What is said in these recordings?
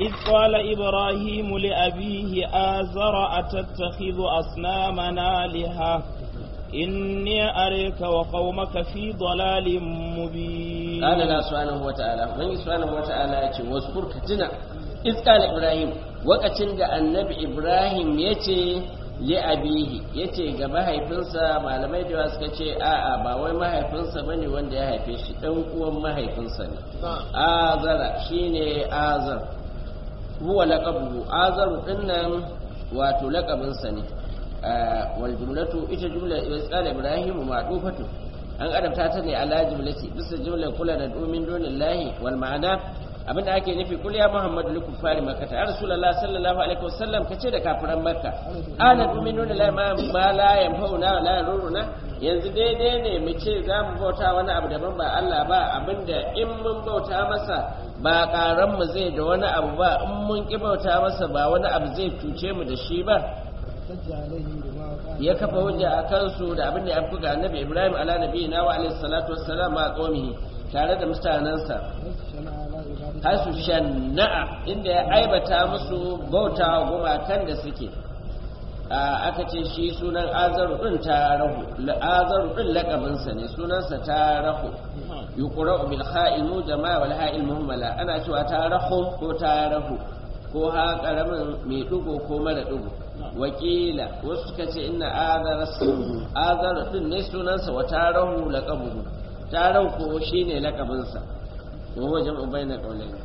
إذ قال إبراهيم لأبيه آزر أتتخذ أصنامنا آلهة إني أريك وقومك في ضلال مبين. قال الله سبحانه وتعالى من سبحانه وتعالى واذكر كتنا إذ قال إبراهيم وقتن النبي إبراهيم يتي li'abihi yace ga mahaifinsa malamai da suka ce a'a ba wai mahaifinsa bane wanda ya haife shi dan uwan mahaifinsa ne azara shine azar huwa laqabu azar dinnan wato laqabinsa ne wal jumlatu ita jumla isqala ibrahim ma'dufatu an adabta ta ne ala jumlati bisa jumla kula da domin donillahi wal ma'ana abinda ake nufi kul ya muhammadu likum fari makka ya rasulullah sallallahu alaihi wasallam kace da kafiran makka ana tu'minu lillahi ma la yanfa'una wa la yaruruna yanzu daidai ne mu ce za mu bauta wani abu daban ba Allah ba abinda in mun bauta masa ba karan mu zai da wani abu ba in mun ki bauta masa ba wani abu zai cuce mu da shi ba ya kafa hujja a kansu da abin da ya fi ga annabi ibrahim ala nabiyina wa alaihi salatu wassalam ma qaumihi tare da mutanansa hasu shanna'a inda ya aibata musu bauta gumakan da suke aka ce shi sunan azaru din tarahu azaru din lakabinsa ne sunansa tarahu yuqra'u bil kha'il mujama wal ha'il muhammala ana cewa tarahu ko tarahu ko ha karamin mai dugo ko mara dugo wakila wasu suka ce inna azaru din ne sunansa wa tarahu laqabuhu tarahu ko shine lakabinsa وهو جمع بين القولين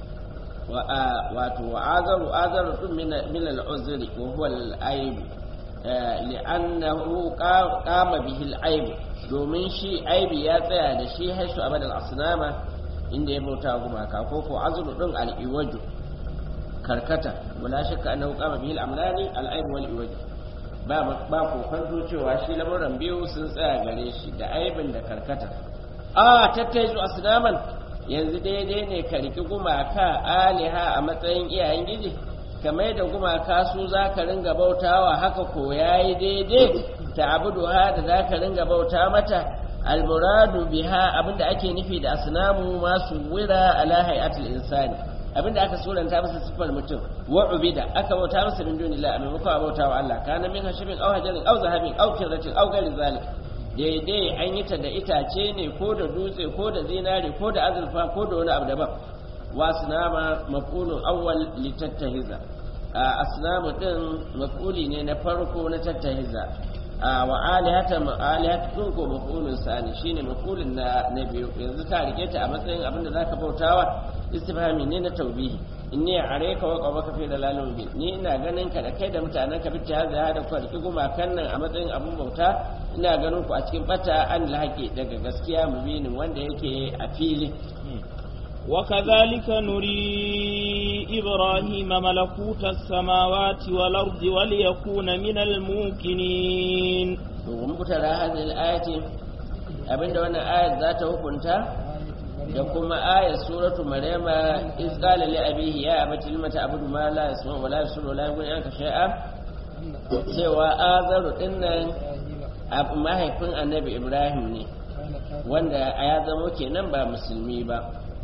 وعذر من العذر وهو العيب لأنه قام به العيب domin shi aibi ya tsaya da shi haisu abadal asnama inda ya bauta gumaka ko ko azru din al-iwaju karkata wala shakka annahu qama bihi al-amrani al-aib wal iwaju ba ko kwanto cewa shi lamuran biyu sun tsaya gare shi da aibin da karkata tattaizu asnaman yanzu daidai ne ka riki gumaka aliha a matsayin iyayen giji kamar da gumaka su za ka ringa bautawa haka ko yayi daidai ta abuduha da za ka ringa bauta mata almuradu biha abinda ake nufi da asnamu masu wira ala hayatul insani abinda aka suranta masa sifar mutum wa ubida aka bauta masa min dunillah a maimakon a bautawa Allah kana min hashimin aw hajarin aw zahabin aw kirratin aw ghairi zalik daidai an yi ta da itace ne ko da dutse ko da zinare ko da azurfa ko da wani abu daban wasu nama mafulun awwal litattahiza asnamu din mafuli ne na farko na tattahiza wa alihatun ko mafulun sani shine mafulun na biyu yanzu ta rike ta a matsayin abin da zaka bautawa istifhami ne na taubihi inni areka wa qawmaka fi dalalin mubin ni ina ganin ka da kai da mutanen ka bitta ya da ku riki gumakan nan a matsayin abun bauta ina ganin ku a cikin bata an lahaqi daga gaskiya mubinin wanda yake a fili وكذلك نري إبراهيم ملكوت السماوات والأرض وليكون من الموقنين. ومقترى هذه الآية abinda wannan ayat za ta hukunta da kuma ayat suratu maryama iz qala li abihi ya abati lima ta'budu ma la yasma wa la yusru la yughni anka shay'a cewa azaru dinnan mahaifin annabi ibrahim ne wanda ya zama kenan ba musulmi ba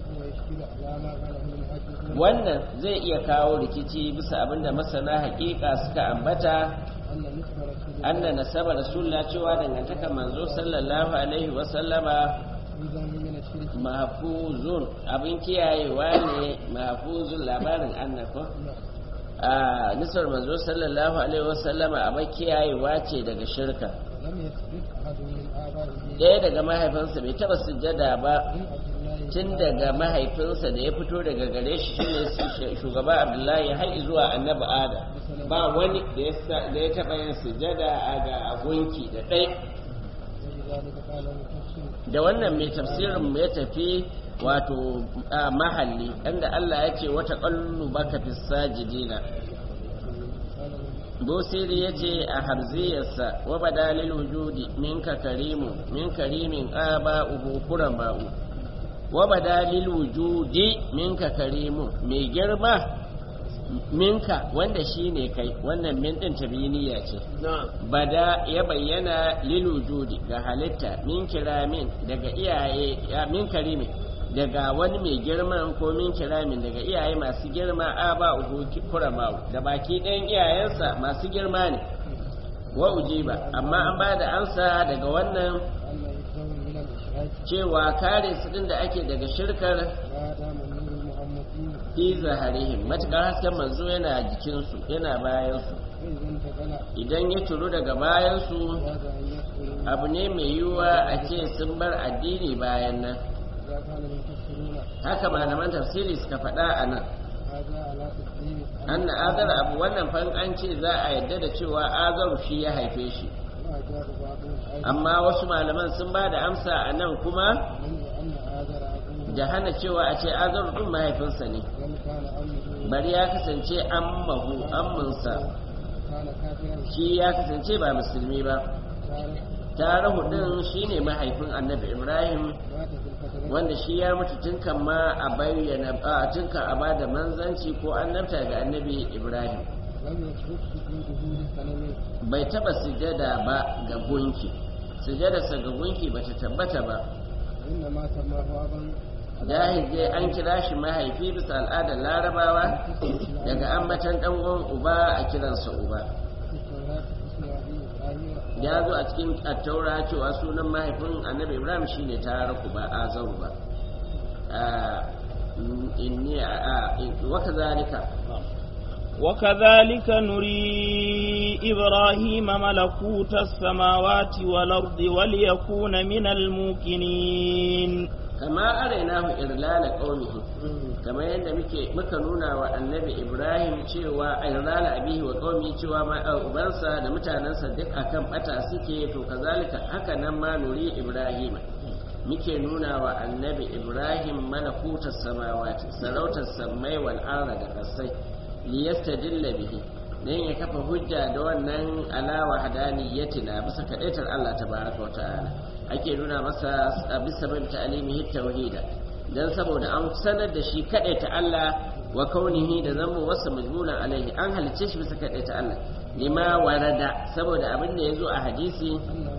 wannan zai iya kawo rikici bisa abinda masana hakika suka ambata anna nasaba rasulullah cewa dangantaka manzo sallallahu alaihi wa sallama mahfuzun abin kiyayewa ne mahfuzun labarin annako nisar manzo sallallahu alaihi wa sallama abin kiyayewa ce daga shirka ɗaya daga mahaifinsa bai taba sujjada ba tun daga mahaifinsa da ya fito daga gare shi shine shugaba abdullahi har zuwa annabi adam ba wani da ya taɓa yin sujada ga gunki da ɗai da wannan mai tafsirin ya tafi wato mahalli inda Allah ya ce wata ƙallu baka fi sajidina Busiri ya ce a harziyarsa wa badalil wujudi minka karimin aba ubu kurama'u wa badalil wujudi minka karimu mai girma minka wanda shine kai wannan min din tabiniya ce bada ya bayyana lil wujudi ga halitta min kiramin daga iyaye min karimi daga wani mai girman ko min kiramin daga iyaye masu girma aba uhu kuramau da baki ɗayan iyayensa masu girma ne wa ujiba amma an ba da amsa daga wannan cewa kare su din da ake daga shirkar fi zaharihim matukar hasken manzo yana jikinsu yana bayansu idan ya turu daga bayansu abu ne mai yiwuwa a ce sun bar addini bayan nan haka malaman tafsiri suka faɗa a nan an azar abu wannan fan an ce za a yadda da cewa azaru shi ya haife shi amma wasu malaman sun ba da amsa a nan kuma da hana cewa a ce azaru ɗin mahaifinsa ne bari ya kasance amminsa shi ya kasance ba musulmi ba tarahu ɗin shi ne mahaifin annabi ibrahim wanda shi ya mutu tun kan ma a bayyana tun kan a bada manzanci ko annabta ga annabi ibrahim bai taba sujada ba ga gunki sujadarsa ga gunki bata tabbata ba jahil dai an kira shi mahaifi bisa al'adar larabawa daga ambatan dan uwan uba a kiransa uba ya zo a cikin attaura cewa sunan mahaifin annabi ibrahim shine taraku ba azaru ba inni wakazalika وكذلك نري إبراهيم ملكوت السماوات والأرض وليكون من الموقنين كما أريناه إرلال قومه كما يند muka nuna wa annabi Ibrahim cewa irlal abihi wa qaumi cewa ma ubansa da mutanansa duk akan bata suke to kazalika haka nan ma nuri Ibrahim muke nuna wa annabi Ibrahim malakutas samawati sarautar samai wal arda da kasai liyastadilla bihi dan ya kafa hujja da wannan alawa hadaniyatina bisa kadaitar Allah tabaraka wa ta'ala ake nuna masa bisa bin ta'limihi tauhida dan saboda an sanar da shi kadaita Allah wa kaunihi da zama wasa majmulan alaihi an halice shi bisa kadaita Allah lima warada saboda abin da yazo a hadisi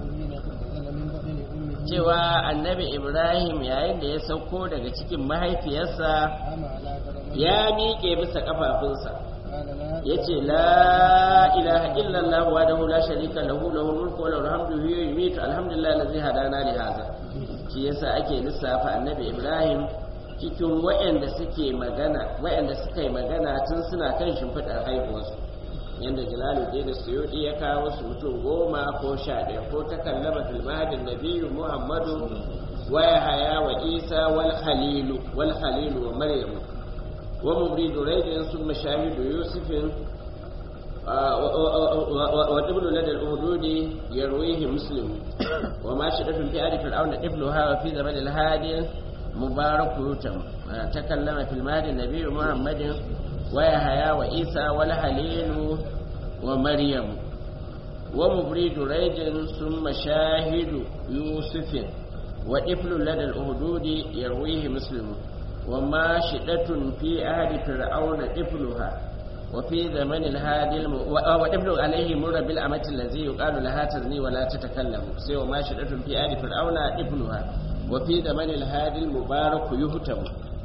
cewa annabi Ibrahim yayin da ya sauko daga cikin mahaifiyarsa ya miƙe bisa ƙafafunsa ya ce la ilaha illallah wa dahu la sharika lahu lahul mulku wa lahul hamdu huwa yumiitu alhamdulillah allazi hadana li hadha shi yasa ake lissafa annabi Ibrahim cikin waɗanda suka yi magana tun suna kan shimfiɗar haihuwarsu yanda Jalaluddin Suyuti ya kawo su mutum 10 ko 11 ko ta kallama fil mahdi nabiyyu Muhammadu wa Yahya wa Isa wal Khalil wa Maryam ومبرد ريد ثم شاهد يوسف وابن لدى الأهدود يرويه مسلم وما شرف في آل فرعون ابنها وفي زمن الهادي مبارك يتم تكلم في المهدي النبي محمد ويحيى وعيسى والخليل ومريم ومبرد ريد ثم شاهد يوسف وابن لدى الأهدود يرويه مسلم وما شدة في أهل فرعون ابنها وفي زمن الهادي وابن عليه مر بالأمة الذي يقال لها تزني ولا تتكلم سوى ما شدة في أهل فرعون ابنها وفي زمن الهادي المبارك يهتم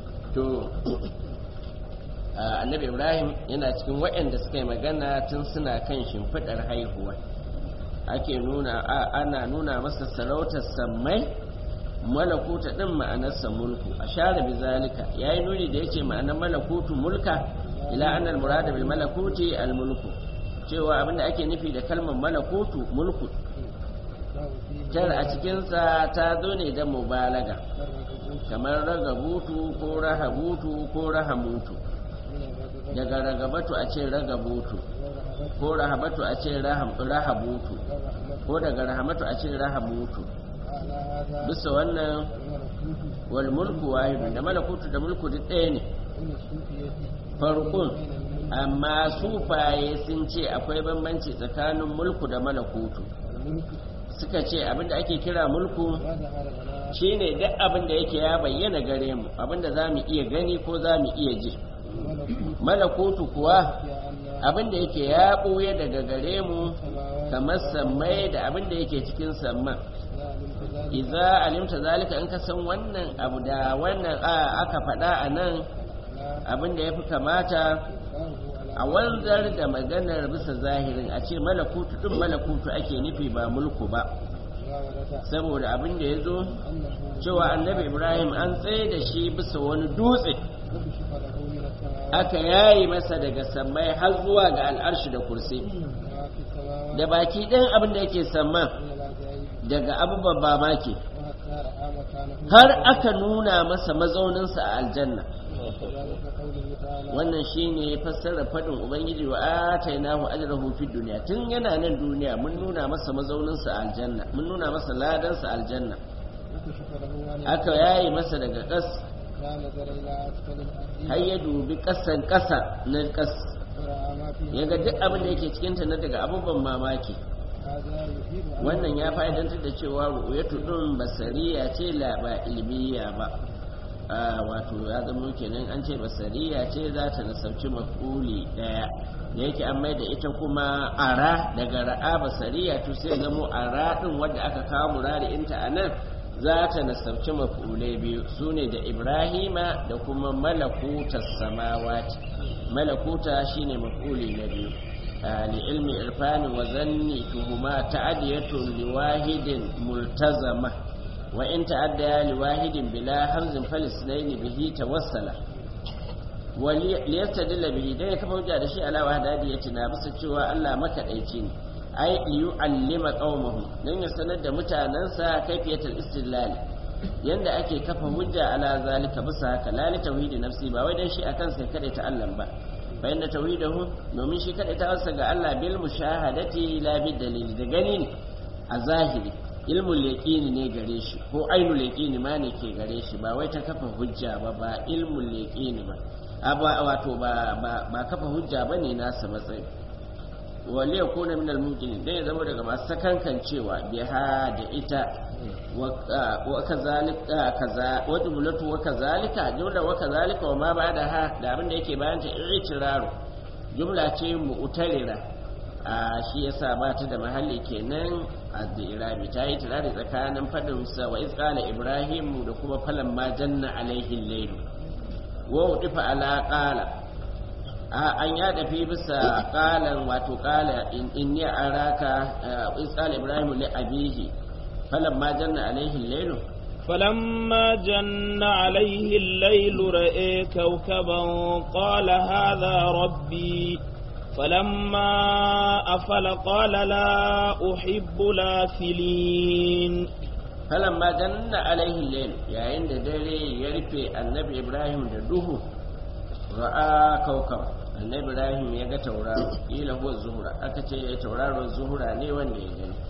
annabi Ibrahim yana cikin waɗanda suka yi magana tun suna kan shimfiɗar haihuwa ake ana nuna masa sarautar sammai malakuta din ma'anarsa mulku a share bizalika yayi nuni da yake ma'anar malakutu mulka ila annal murada bil malakuti al mulku cewa abinda ake nufi da kalmar malakutu mulku jar a cikin sa ta zo ne da mubalaga kamar ragabutu ko rahabutu ko rahamutu daga ragabatu a ce ragabutu ko rahabatu a ce rahabutu ko daga rahamatu a ce rahamutu bisa wannan wal mulku wahid da malakutu da mulku duk ɗaya ne farkon amma sufaye sun ce akwai bambanci tsakanin mulku da malakutu suka ce abinda ake kira mulku shine duk abinda yake ya bayyana gare mu abinda za mu iya gani ko za mu iya ji malakutu kuwa abinda yake ya ɓoye daga gare mu kamar sammai da abinda yake cikin samman idza alimta zalika in ka san wannan abu da wannan aka faɗa a nan abin da yafi kamata a wanzar da maganar bisa zahirin a ce malakutu din malakutu ake nufi ba mulku ba saboda abin da ya zo cewa annabi ibrahim an tsaye da shi bisa wani dutse aka yayi masa daga sammai har zuwa ga al'arshi da kursi da baki ɗin abin da yake samman daga abubuwan mamaki har aka nuna masa mazauninsa a aljanna wannan shine fassara fadin ubangiji wa atainahu ajrahu fid dunya tun yana nan duniya mun nuna masa mazauninsa a aljanna mun nuna masa ladansa a aljanna aka yayi masa daga kas har ya dubi kasan kasa na kas yaga duk abin da yake cikin ta na daga abubuwan mamaki wannan ya fa'idantar da cewa ru'yatu din basariya ce la ba ilmiya ba wato ya zama kenan an ce basariya ce za ta nasabci maf'uli daya da yake an mai da ita kuma ara daga ra'a basariya to sai zamo ara din wanda aka kawo murari'inta a nan za ta nasabci maf'ulai biyu sune da ibrahima da kuma malakutas samawati malakuta shine maf'uli na biyu لعلم عرفان وظن تهما تعدية لواحد ملتزمة وإن تعدى لواحد بلا حمز فالاثنين به توصلا وليستدل به دai kafa hujja da shi ala wahdaniyatina bisa cewa Allah makadaici ne ai yu'allima qaumahu dan ya sanar da mutanansa kaifiyatul istidlal yanda ake kafa hujja ala zalika bisa haka la tauhidi nafsi ba wai dan shi akan sai kada ta Allah ba bayan da tauhidahu domin shi kada ta wasa ga Allah bil mushahadati la bi dalili da gani ne a zahiri ilmul yaqini ne gare shi ko ainul yaqini ma ne ke gare shi ba wai ta kafa hujja ba ilmul yaqini ba wato ba kafa hujja bane nasa matsayi wali yakuna min al-mumkin dan ya zama daga masu sakankan cewa biha da ita wa kazalika kaza wa jumlatu wa kazalika jumla wa kazalika wa ma ba'daha da abin da yake bayan ta i'tiraru jumla ce mu'tarira shi yasa ba ta da mahalli kenan az-irabi ta yi tirari tsakanin fadin sa wa iz qala ibrahim da kuma falan ma janna alaihi al-layl wa udifa ala qala an ya dafi bisa qalan wato qala inni araka iz qala ibrahim li abihi فلما جن عليه الليل فلما جن عليه الليل رأى كوكبا قال هذا ربي فلما أفل قال لا أحب الآفلين فلما جن عليه الليل يا عند دري يرفي النبي إبراهيم دده رأى كوكبا النبي إبراهيم يجا توراه إلى هو الزهرة أكتي توراه الزهرة لي وندي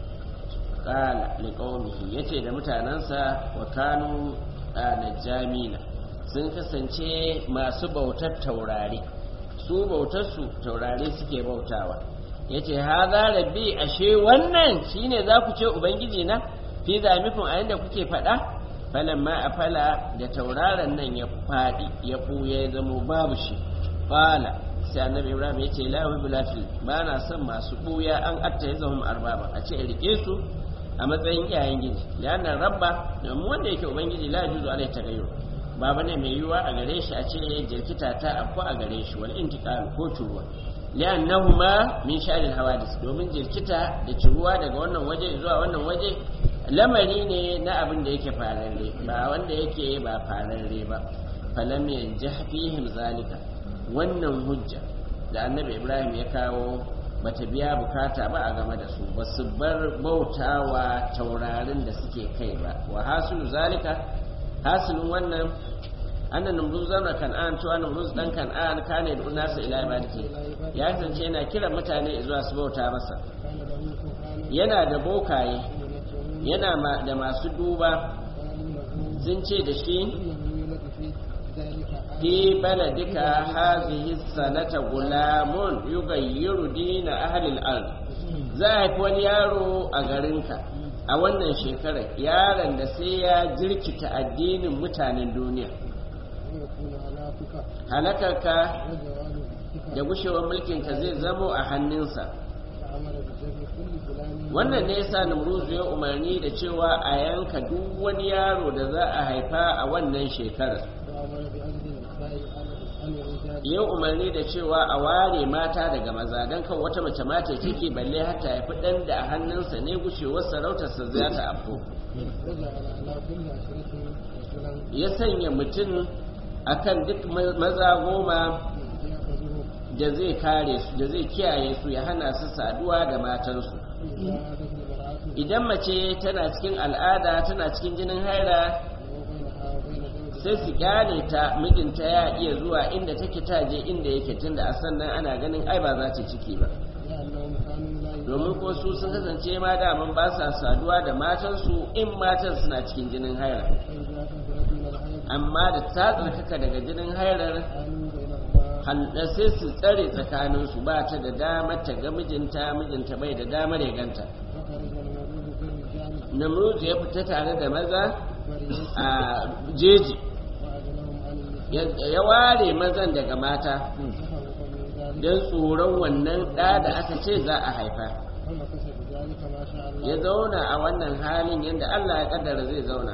kala liqaumihi yace da mutanansa wa kanu najamina sun kasance masu bautar taurari su bautar su taurari suke bautawa yace haza rabbi ashe wannan shine za ku ce ubangiji na fi zamikun a yanda kuke fada falamma afala da tauraron nan ya fadi ya buye ya zamo babu shi fala sai annabi ibrahim yace la wa bilafil ba na son masu buya an atta yazhum arbaba a ce rike su a matsayin iyayen gidi liannan rabba domin wanda yake ubangiji la juzu alai tagayyur ba bane mai yiwuwa a gare shi a ce jirkita ta afko a gare shi wal intiqal ko turuwa liannahuma min sha'anil hawadis domin jirkita da turuwa daga wannan waje zuwa wannan waje lamari ne na abin da yake fararre ba wanda yake ba fararre ba falam yanjah fihim zalika wannan hujja da annabi ibrahim ya kawo bata biya bukata ba a game da su ba su bar bautawa taurarin da suke kai ba wa hasilu zalika hasilun wannan annan numruz zana kan'an to annan numruz dan kan'an kane da nasa ila ibadati ya kasance yana kira mutane zuwa su bauta masa yana da bokaye yana da masu duba sun ce da shi fi baladika hazihi sanata gulamun yughayyiru dina ahli al-ard za a fi wani yaro a garinka a wannan shekarar yaron da sai ya jirkita addinin mutanen duniya halakarka da gushewar mulkinka zai zamo a hannunsa wannan ne yasa Namruzu ya umarni da cewa a yanka duk wani yaro da za a haifa a wannan shekarar. Ya umarni da cewa a ware mata daga maza don kan wata mace mata ciki balle har ta haifi ɗan da a hannunsa ne gushewar sarautarsa za ta afko. Ya sanya mutum akan duk maza 10 da zai kare su, da zai kiyaye su, ya hana su saduwa da matansu. Idan mace tana cikin al'ada, tana cikin jinin haira, sai su kyale ta, mijinta ya iya zuwa inda take taje inda yake, tunda a sannan ana ganin ai ba za ta ciki ba. Domin ko su sun kasance ma daman ba sa saduwa da matansu in matan suna cikin jinin haira. Amma da ta tsarkaka daga jinin hairar, hannun sai su tsare tsakaninsu, ba ta da damar ta ga mijinta, mijinta bai da damar ya ganta. Namruzu ya fita tare da maza a jeji, ya ware mazan daga mata don tsoron wannan ɗa da aka ce za a haifa. Ya zauna a wannan halin yadda Allah ya kaddara zai zauna.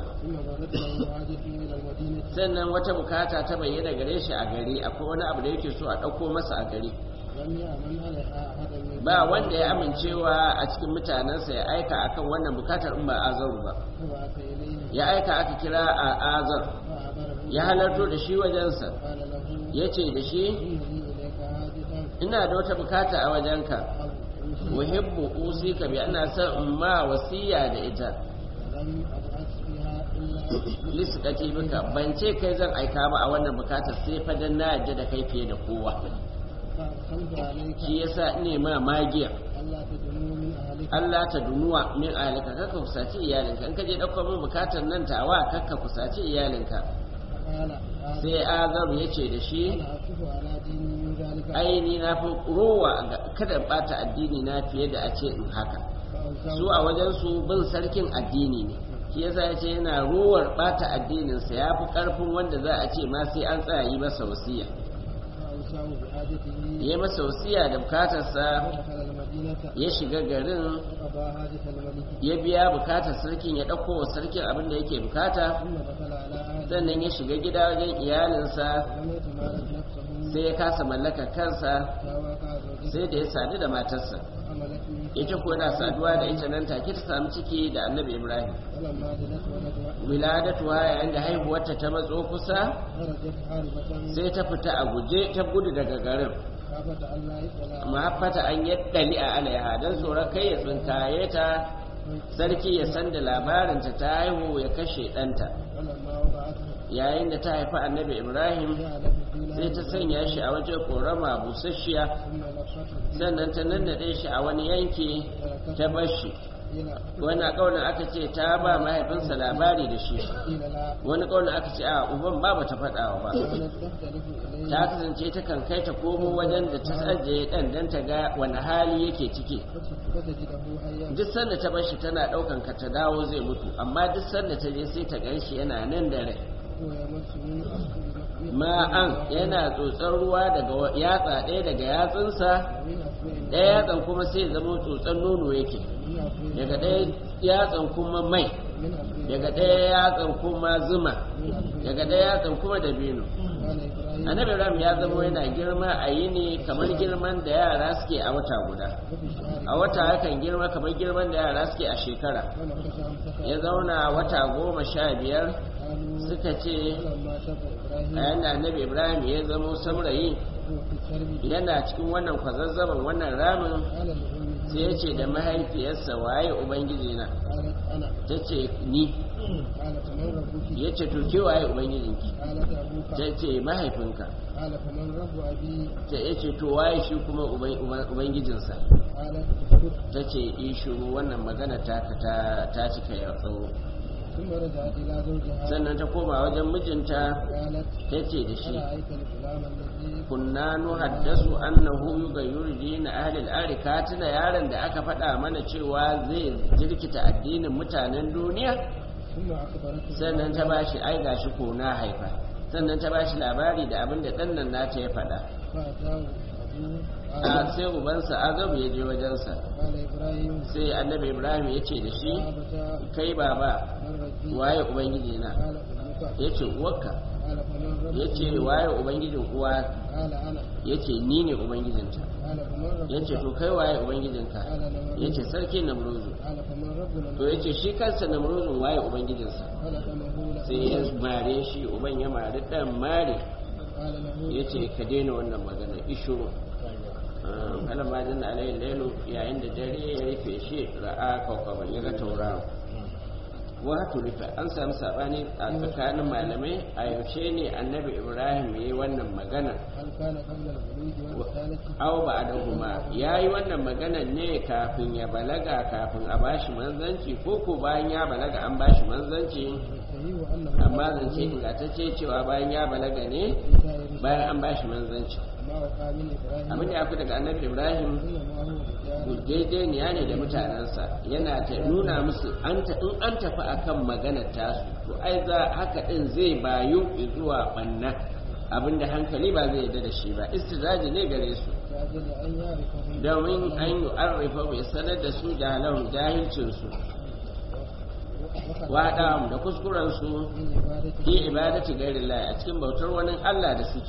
Sannan wata bukata ta bayyana gare shi a gari, akwai wani abu da yake so a ɗauko masa a gari. Ba wanda ya amincewa a cikin mutanensa ya aika akan wannan bukatar in ba Azaru ba. Ya aika aka kira a Azar, ya halarto da shi wajensa, ya ce da shi, ina da wata bukata a wajenka, muhibbu usika bi ana son in ma wasiya da ita. Lissaƙaci bika, ban ce kai zan aika ba a wannan bukatar sai fadan na yadda da kai fiye da kowa. Shi yasa ne ma magiya Allah ta dunuwa min ahalika, kakka kusaci iyalinka, in ka je ɗauko min bukatar nan tawa kakka kusaci iyalinka. Sai Azaru ya ce da shi, aini na fi rowa kada bata addini na fiye da a ce in haka. Su a wajensu bin sarkin addini ne, shi yasa ya ce yana rowar bata addininsa ya fi ƙarfin wanda za a ce ma sai an tsaya yi masa wasiya. Ya masa wasiya da bukatarsa, ya shiga garin, ya biya bukatar sarkin, ya ɗauko wa sarkin abin da yake bukata, sannan ya shiga gida wajen iyalinsa, sai ya kasa mallaka kansa, sai da ya sadu da matarsa. Ita ko da saduwa da ita nan take ta samu ciki da Annabi Ibrahim. Wiladatuwa yayin da haihuwarta ta matso kusa, sai ta fita a guje, ta gudu daga garin. Mahaffata an yaddali a alaiha, don tsoron kai ya tsinkaye ta, sarki ya san da labarinta ta haihu ya kashe ɗanta. Yayin da ta haifi Annabi Ibrahim, sai ta sanya shi a wajen korama busasshiya, sannan ta nannaɗe shi a wani yanki ta bashi. Wani ƙaunin aka ce ta ba mahaifinsa labari da shi, wani ƙaunin aka ce a uban ba ta faɗawa ba. Ta kasance ta kan kai ta komo wajen da ta ajiye ɗan don ta ga wani hali yake ciki. Duk sanda ta bashi tana ɗaukan ka ta dawo zai mutu, amma duk sanda ta je sai ta gan shi yana nan da rai. Ma'an yana tsotsar ruwa daga yatsa ɗaya daga yatsunsa, ɗaya yatsan kuma sai zama tsotsar nono yake, daga ɗaya yatsan kuma mai, daga ɗaya yatsan kuma zuma, daga ɗaya yatsan kuma dabino. Annabi Ibrahim ya zama yana girma a yini kamar girman da yara suke a wata guda, a wata yakan girma kamar girman da yara suke a shekara. Ya zauna wata 15. Suka ce a yanda Annabi Ibrahim ya zama saurayi, yana cikin wannan kwazazzaban wannan ramin, sai ya ce da mahaifiyarsa, waye ubangiji na? Ta ce ni. Ya ce to ke waye ubangijinki? Ta ce mahaifinka. Ta ya ce to waye shi kuma ubangijinsa? Ta ce shiru, wannan magana ta cika ya tsawo. Sannan ta koma wajen mijinta, ta ce da shi, kunna nuhaddasu annahu yughayyiru din ahli al-ardi, ka tuna yaron da aka faɗa mana cewa zai jirkita addinin mutanen duniya. Sannan ta bashi ai gashi ko na haifa, sannan ta bashi labari da abin da ɗan nan nata ya faɗa. sai ubansa azabu ya je wajensa sai annabi ibrahim ya ce da shi kai baba waye ubangiji na ya ce uwarka ya ce waye ubangijin uwa ya ce ni ne ubangijinta ya ce to kai waye ubangijinka ya ce sarki namruzu to ya ce shi kansa namruzun waye ubangijinsa sai ya mare shi uban ya mare dan mare ya ce ka daina wannan magana ishuru kalama jin alayhi lailu yayin da dare ya rufe shi ra'a kawkaban ya ga tauraro wato rufe an samu sabani a tsakanin malamai a yaushe ne annabi ibrahim ya yi wannan magana aw ba da kuma ya yi wannan magana ne kafin ya balaga kafin a bashi manzanci ko ko bayan ya balaga an bashi manzanci amma zance ingantacce cewa bayan ya balaga ne bayan an bashi manzanci abin da ya fi daga annabi ibrahim gurgejeniya ne da mutanensa yana ta nuna musu in an tafi akan maganar tasu to ai za haka din zai bayu zuwa banna abinda hankali ba zai yarda da shi ba istidraji ne gare su domin an yi arrifa bai sanar da su jahalan jahilcinsu waɗa da kuskurensu yi ibadati gairin laye a cikin bautar wani Allah da suke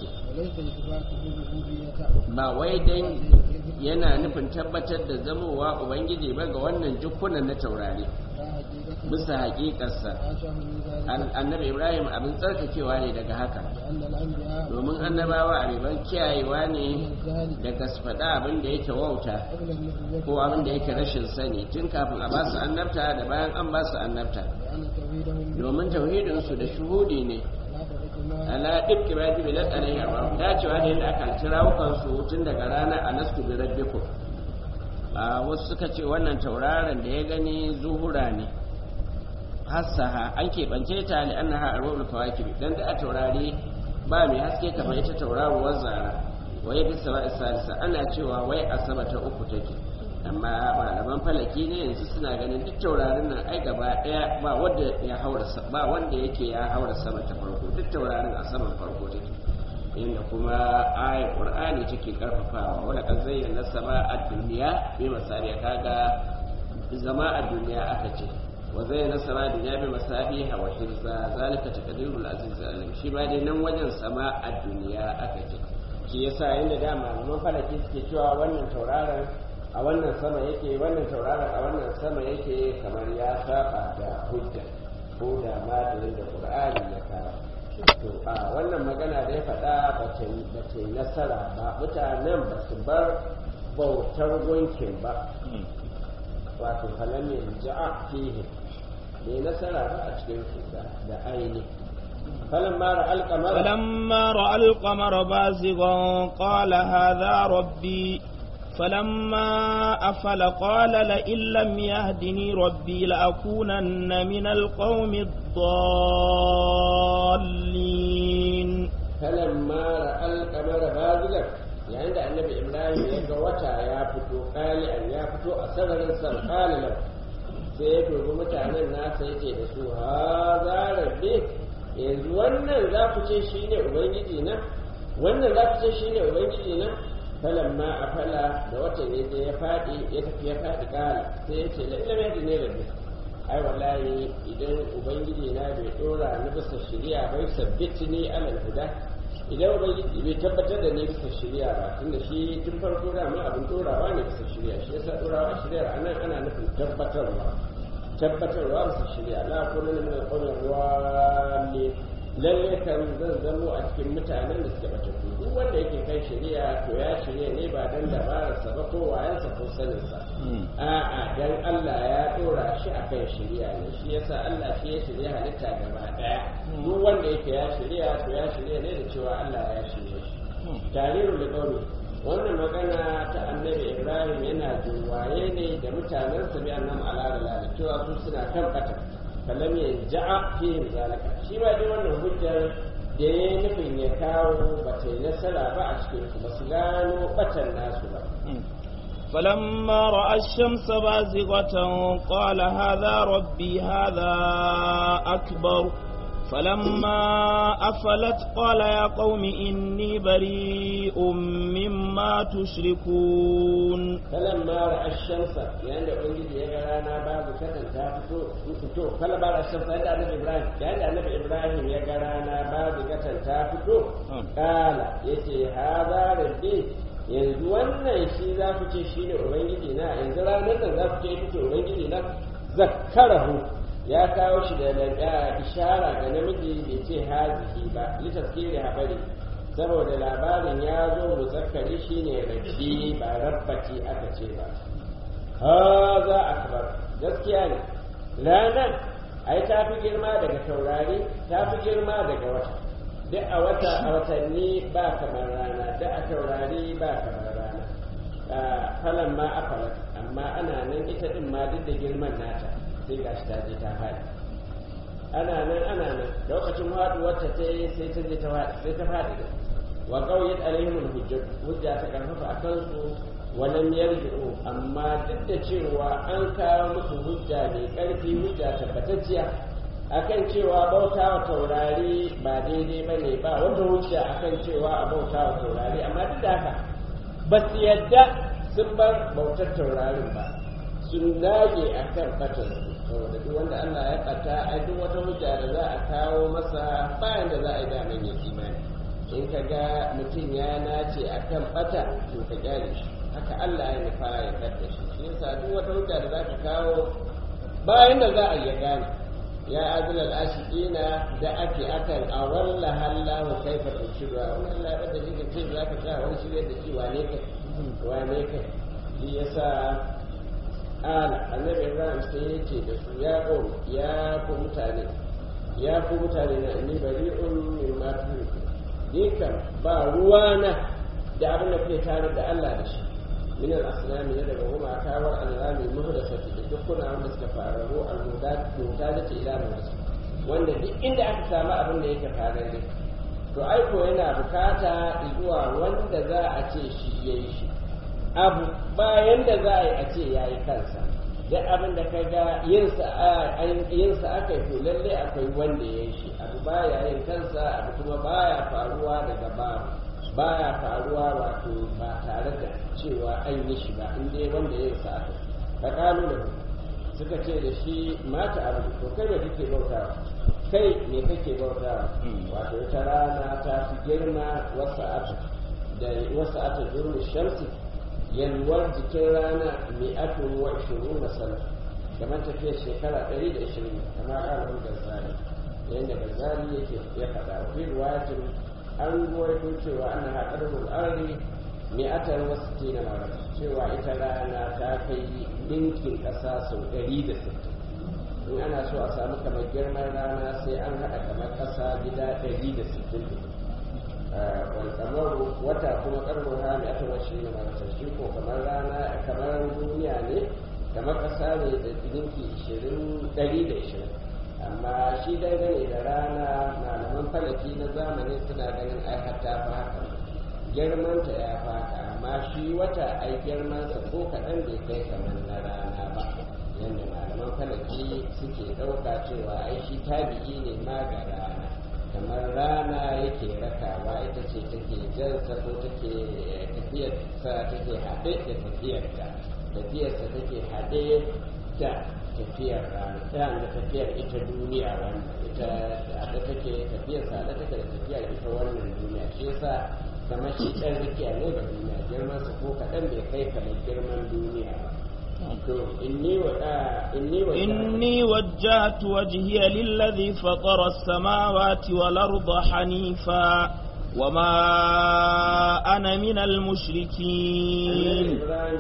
ba wai dan yana nufin tabbatar da zamowa ubangiji ba ga wannan jukkunan na taurari bisa haƙiƙarsa annabi ibrahim abin tsarkakewa ne daga haka domin annabawa abiban kiyayewa ne daga su faɗa abin da yake wauta ko abin da yake rashin sani tun kafin a basu annabta da bayan an basu annabta domin tauhidinsu da shuhudi ne ala ɗibki ba ji bilan alayhi arba dacewa da yadda aka altira wukansu tun daga ranar alastu bi rabbikum wasu suka ce wannan tauraron da ya gani zuhura ne hassaha an keɓance ta li annaha arwul kawakib dan da a taurari ba mai haske kamar ita tauraruwar zara waye bisa ba salisa ana cewa wai asaba ta uku take amma malaman falaki ne yanzu suna ganin duk taurarin nan ai gaba daya ba wanda ya haura ba wanda yake ya haura sama ta farko duk taurarin a saman farko take inda kuma ayat qur'ani take karfafawa wala kan zayyana sama ad-dunya bi masabiha kaga zama a duniya aka ce wa zayyana sama ad-dunya bi masabiha wa hifza zalika taqdirul aziz alim shi ba dai nan wajen sama ad-dunya aka ce shi yasa inda da malaman falaki suke cewa wannan tauraron a wannan sama yake wannan tauraron a wannan sama yake kamar ya saba da hujja ko da ma da yadda qur'ani ya kawo to a wannan magana da ya faɗa ba ta yi nasara ba mutanen ba su bar bautar gunkin ba wato halamin ja'a fihi bai nasara ba a cikin su da aini فلما رأى القمر بازغا قال هذا ربي فلما أفل قال لئن لم يهدني ربي لأكونن من القوم الضالين فلما رأى القمر بازغا يعني عند النبي إبراهيم يقوتا يا فتو قال أن يا فتو أسرر السر قال له سيدو متعنى الناس يجي هذا ربي yanzu wannan za ku ce shi ne ubangiji na wannan za ku ce shi ne ubangiji na falan ma a fala da wata ne da ya faɗi ya tafi ya faɗi ƙala sai ya ce lallai ya ne da ai wallahi idan ubangiji na bai ɗora ni bisa shari'a bai sabbiti ni alal huda idan ubangiji bai tabbatar da ni bisa shari'a ba tunda shi tun farko da mu abin ɗorawa ne bisa shari'a shi yasa ɗorawa shari'a anan ana nufin tabbatarwa bisa shari'a la kuma ne mai ƙaunar ruwa ne lalle kan zan zamo a cikin mutanen da suke batattu duk wanda yake kai shari'a to ya shirya ne ba dan dabararsa ba ko wayansa ko saninsa a'a dan Allah ya dora shi akan shari'a ne shi yasa Allah shi ya shirya halitta gaba daya duk wanda yake ya shirya to ya shirya ne da cewa Allah ya shirya shi tariru da kauli wannan magana ta annabi Ibrahim yana juwaye ne da mutanen sa bi annam ala da cewa su suna kan bata kalam ya ja'a fi zalika shi ba dai wannan hujjar da ya nufin ya kawo ba ta yi nasara ba a cikin su ba su gano batan nasu ba فلما رأى الشمس بازغة قال هذا ربي هذا أكبر فلما أفلت قال يا قوم إني بريء مما تشركون فلما رأى الشمس يعني أنجد يقرانا بعض كتن تافتو فلما رأى الشمس عند النبي إبراهيم يعني النبي إبراهيم يقرانا بعض كتن تافتو قال يتي هذا ربي yanzu wannan shi za ku ce shi ne ubangiji na yanzu ranar da za ku ce ita ce ubangiji na zakkarahu ya kawo shi da ishara ga namiji bai ce hazihi ba li tafsiri habari saboda labarin ya zo muzakkari shine rabbi ba rabbati aka ce ba haza akbar gaskiya ne ranar ai ta fi girma daga taurari ta fi girma daga wata duk a watanni ba kamar rana duk a taurari ba kamar rana falan ma afalat amma ana nan ita din ma duk da girman nata sai gashi ta je ta faɗi ana nan lokacin haɗuwar ta yi sai ta je ta faɗi sai ta faɗi da wa qawyat alaihim hujja ta karfafa akan su walam yarji'u amma duk da cewa an kawo musu hujja mai karfi hujja tabbatacciya akan cewa bauta wa taurari ba daidai bane ba wanda hujja akan cewa a bauta wa taurari amma duk da haka ba su yadda sun bar bautar taurarin ba sun dage akan batar saboda duk wanda Allah ya kata ai duk wata hujja da za a kawo masa bayan da za a yi da nan ya imani in ka ga mutum ya nace akan bata to ka kyale shi haka Allah ya nufa ya kada shi shi yasa duk wata hujja da za ka kawo bayan da za a yi gane ya azul al-ashiqina da ake akan awalla hallahu kaifa tushira wannan Allah ya bada shi ce za ka tsaya wani shirye da shi wane kai shi yasa annabi Ibrahim sai ya ce da su ya ku mutane na ni bari'un mimma tushriku ni kan ba ruwana da abin da kuke tare da Allah da shi min al-asnami ne daga kuma kawar al-rami muhdathati da dukkan wanda suka faru al-mudadati ila mudas wanda duk inda aka samu abin da yake fararre to aiko yana bukata zuwa wanda za a ce shi yayi shi abu bayan da za a yi a ce yayi kansa duk abin da ka ga yinsa aka yi to lalle akwai wanda ya yi shi abu baya yin kansa abu kuma baya faruwa daga babu baya faruwa wato ba tare da cewa an yi shi ba in dai wanda ya yi sa aka ka kalu da suka ce da shi mata abu to kai me kake bautawa kai me kake bautawa wato ita rana ta fi girma wasu ata zurmi shamsi yalwar jikin rana mi'atun wa 20 sana kamar tafiyar shekara 120 kamar ƙarfin gazzali yadda gazzali yake ya faɗa fi ruwayatin an ruwaito cewa ana haƙar bul'ari mi'atar wasu tina mara cewa ita rana ta kai ɗinkin ƙasa sau 160 in ana so a samu kamar girman rana sai an haɗa kamar ƙasa gida 160 kamar wata kuma karnin rana aka washe ne mara shi ko kamar rana kamar duniya ne kamar ƙasa ne da ɗinki 120 amma shi dangane da rana malaman falaki na zamani suna ganin ai hatta fa haka girmanta ya faka amma shi wata ai girmansa ko kaɗan bai kai kamar na rana ba yadda malaman falaki suke ɗauka cewa ai shi tabi'i ne ma ga rana kamar rana yake rakawa ita ce take jansa ko take tafiyarsa take haɗe da tafiyarsa take haɗe da tafiyar rana da tafiyar ita duniya wannan ita haɗe take tafiyarsa haɗe take da tafiyar ita wannan duniya shi yasa kamar shi ɗan rikiya ne ga duniya girmansa ko kaɗan bai kai kamar girman duniya ba إني وجهت وجهي للذي فطر السماوات والأرض حنيفا وما أنا من المشركين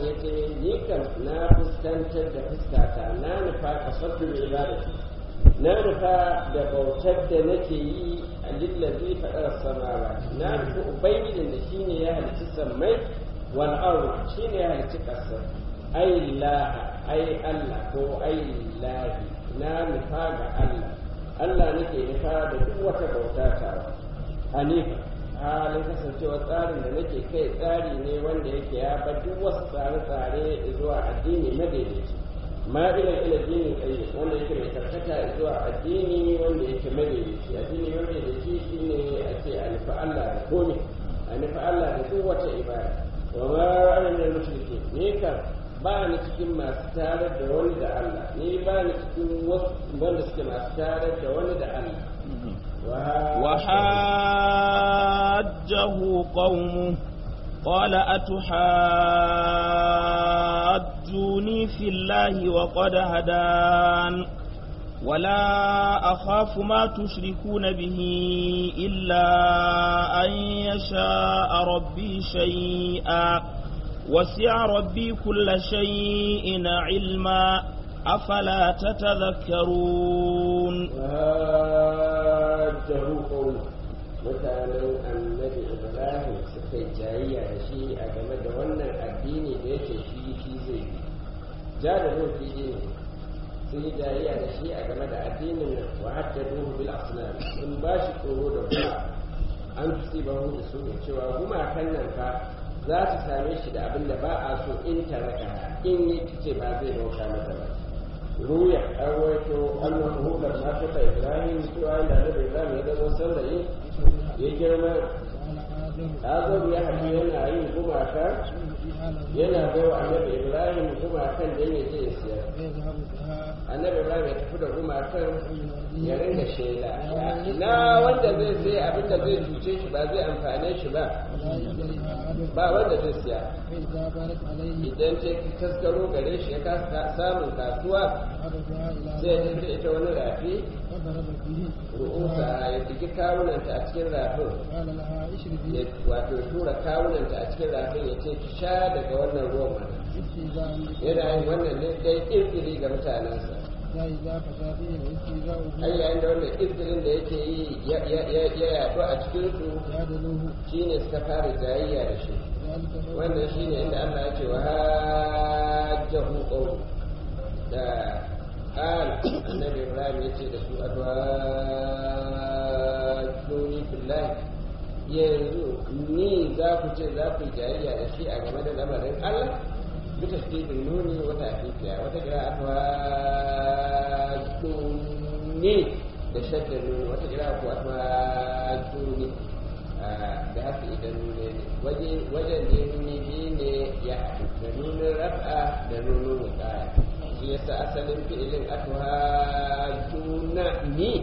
نعرفا دبوتد نكي للذي فطر السماوات نعرف أبيد الذين يهلك السماء والأرض شين يهلك السماء ai laha ai Allah ko ai lahi na nufa ga Allah Allah nake nufa da duk wata bauta ta hanifa halin kasancewa tsarin da nake kai tsari ne wanda yake ya bar duk wasu tsare-tsare zuwa addini madaidaici ma ila dinin kai wanda yake mai karkata ta zuwa addini wanda yake madaidaici. Addini madaidaici shine a ce a nufi Allah da komai, a nufi Allah da duk wata ibada. Wa ma ana min mushriki, ni kan ba ni cikin masu tarar da wani da Allah, ni ba ni cikin wasu wanda suke masu tarar da wani da Allah. وحاجه قومه قال أتحاجوني في الله وقد هدان ولا أخاف ما تشركون به إلا أن يشاء ربي شيئا وسع ربي كل شيء علما أفلا تتذكرون. وهاجه قومه mutanen annabi Ibrahim suka yi jayayya da shi a game da wannan addini da yake shi zai yi. Ja da rufi ne sun yi jayayya da shi a game da addinin nan wa hatta duhu bil asnam sun ba shi tsoro da kuma an fi ba hu su cewa gumakan nan fa za su same shi da abin da ba a so in taraka in yi ce ba zai bauta masa ba. ruya an waito annabi hudar mata Ibrahim cewa da annabi Ibrahim ya zama saurayi ya girma azabu ya haɗu yana yin gumaka yana baiwa annabi Ibrahim gumakan da ya je ya siya. Annabi Ibrahim ya tafi da gumakan ya ringa shaida na wanda zai sai abinda zai cuce shi ba zai amfane shi ba wanda zai siya. Idan ce taskaro gare shi ya kasa samun kasuwa sai ya tafi ita wani rafi ru'usa ya ɗigi kawunanta a cikin rafin wato tura kawunanta a cikin rafin ya ce ki sha daga wannan ruwan mana. Yana yin wannan ne dai ƙirƙiri ga mutanensa. ai yayin da wannan izinin da yake yi ya yaɗu a cikinsu shi ne suka fara jayayya da shi. Wannan shi ne inda Allah ya ce wa hajjahu qawm da قال النبي إبراهيم يتي دسو أدواني في الله yanzu ni za ku ce za ku yi jayayya da shi a game da lamarin Allah bisa cikin nuni wata afifiya wata kira atwa da shaddar nuni wata kira ku atwa da haka idan nuni ne wajen ne nuni biyu ne ya haɗu da nunin raf'a da nunin wuƙaya. Shi yasa asalin fi'ilin atuhajuna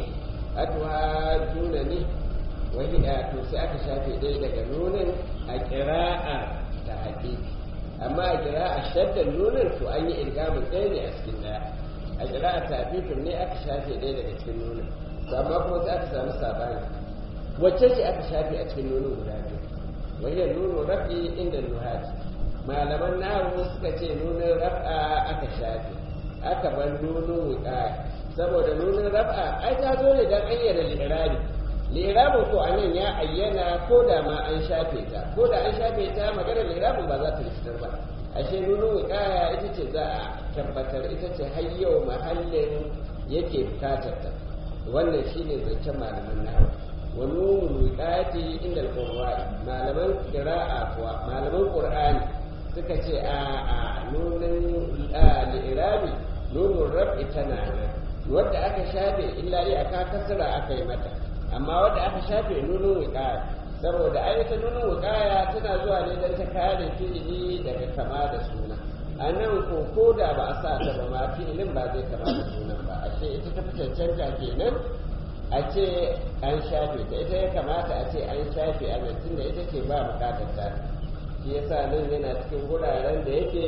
ne wani to sai aka shafe ɗaya daga nunin a ƙira'a ta haƙiƙi, amma a ƙira'a shaddan nunin to an yi irgamin ɗaya ne a cikin ɗaya. A ƙira'a ta haƙiƙin ne aka shafe ɗaya daga cikin nunin, amma kuma sai aka samu sabani wacce ce aka shafe a cikin nunin guda biyu. Wajen nunin rafi inda nuhati malaman nahu suka ce nunin raf'a aka shafe aka bar nunin wuƙa saboda nunin raf'a ai ta zo ne don ayyana li'irabi. Li'irabin ko anan ya ayyana ko da ma an shafe ta, ko da an shafe ta maganar li'irabin ba za ta rikitar ba. Ashe nunin wuƙaya ita ce za a tabbatar, ita ce har yau mahallin yake bukatar ta. Wannan shine zancen malaman nahu. Wa nunul wuƙati inda al-qur'ani malaman qira'a kuwa malaman qur'ani suka ce a nunin li'irabi nunun rab'i tana nan wadda aka shafe illa dai aka kasara aka yi mata, amma wadda aka shafe nunun wiqaya saboda ayyukan nunun wiqaya tana zuwa ne don ta kare fi'ili daga kama da suna. A nan ko da ba a sa ta ba ma fi'ilin ba zai kama da sunan ba, ashe ita ta fi cancanta kenan a ce an shafe ta, ita ya kamata a ce an shafe a nan tunda ita ce ba bukatar ta. Shi yasa nan yana cikin wuraren da yake